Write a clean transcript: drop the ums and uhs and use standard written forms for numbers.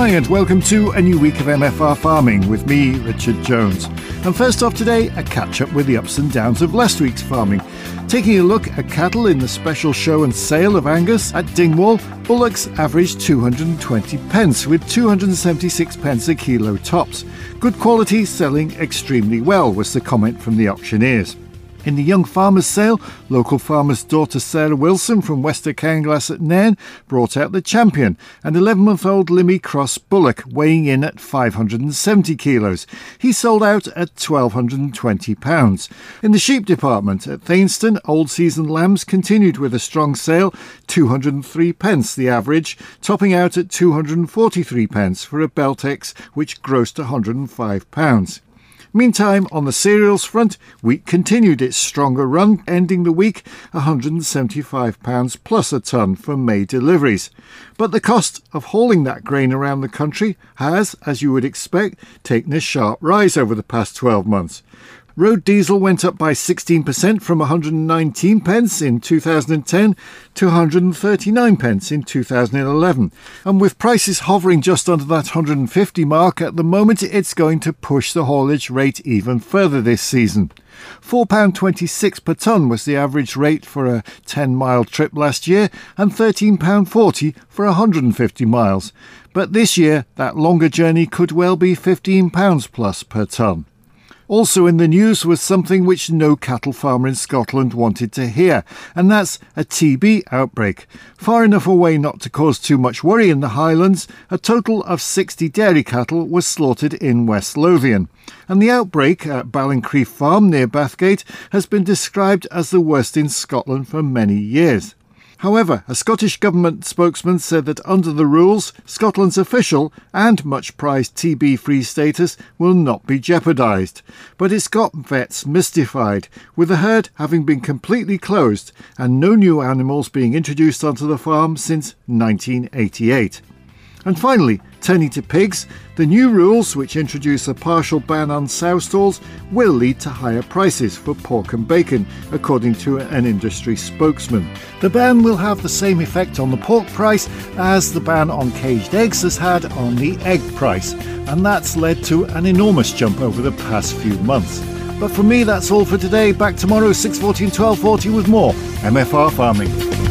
Hi and welcome to a new week of MFR Farming with me, Richard Jones. And first off today, a catch-up with the ups and downs of last week's farming. Taking a look at cattle in the special show and sale of Angus at Dingwall, bullocks averaged 220 pence with 276 pence a kilo tops. Good quality selling extremely well was the comment from the auctioneers. In the Young Farmers Sale, local farmer's daughter Sarah Wilson from Wester Cairnglass at Nairn brought out the champion, an 11-month-old Limmy Cross bullock weighing in at 570 kilos. He sold out at £1,220. In the sheep department at Thainston, old season lambs continued with a strong sale, 203 pence the average, topping out at 243 pence for a Beltex which grossed £105. Meantime, on the cereals front, wheat continued its stronger run, ending the week £175 plus a tonne for May deliveries. But the cost of hauling that grain around the country has, as you would expect, taken a sharp rise over the past 12 months. Road diesel went up by 16% from 119 pence in 2010 to 139 pence in 2011. And with prices hovering just under that 150 mark at the moment, it's going to push the haulage rate even further this season. £4.26 per tonne was the average rate for a 10-mile trip last year and £13.40 for 150 miles. But this year, that longer journey could well be £15 plus per tonne. Also in the news was something which no cattle farmer in Scotland wanted to hear, and that's a TB outbreak. Far enough away not to cause too much worry in the Highlands, a total of 60 dairy cattle was slaughtered in West Lothian. And the outbreak at Ballincree Farm near Bathgate has been described as the worst in Scotland for many years. However, a Scottish Government spokesman said that under the rules, Scotland's official and much prized TB-free status will not be jeopardised. But it's got vets mystified, with the herd having been completely closed and no new animals being introduced onto the farm since 1988. And finally, turning to pigs, the new rules, which introduce a partial ban on sow stalls, will lead to higher prices for pork and bacon, according to an industry spokesman. The ban will have the same effect on the pork price as the ban on caged eggs has had on the egg price, and that's led to an enormous jump over the past few months. But for me, that's all for today. Back tomorrow, 6:40 and 12:40 with more MFR Farming.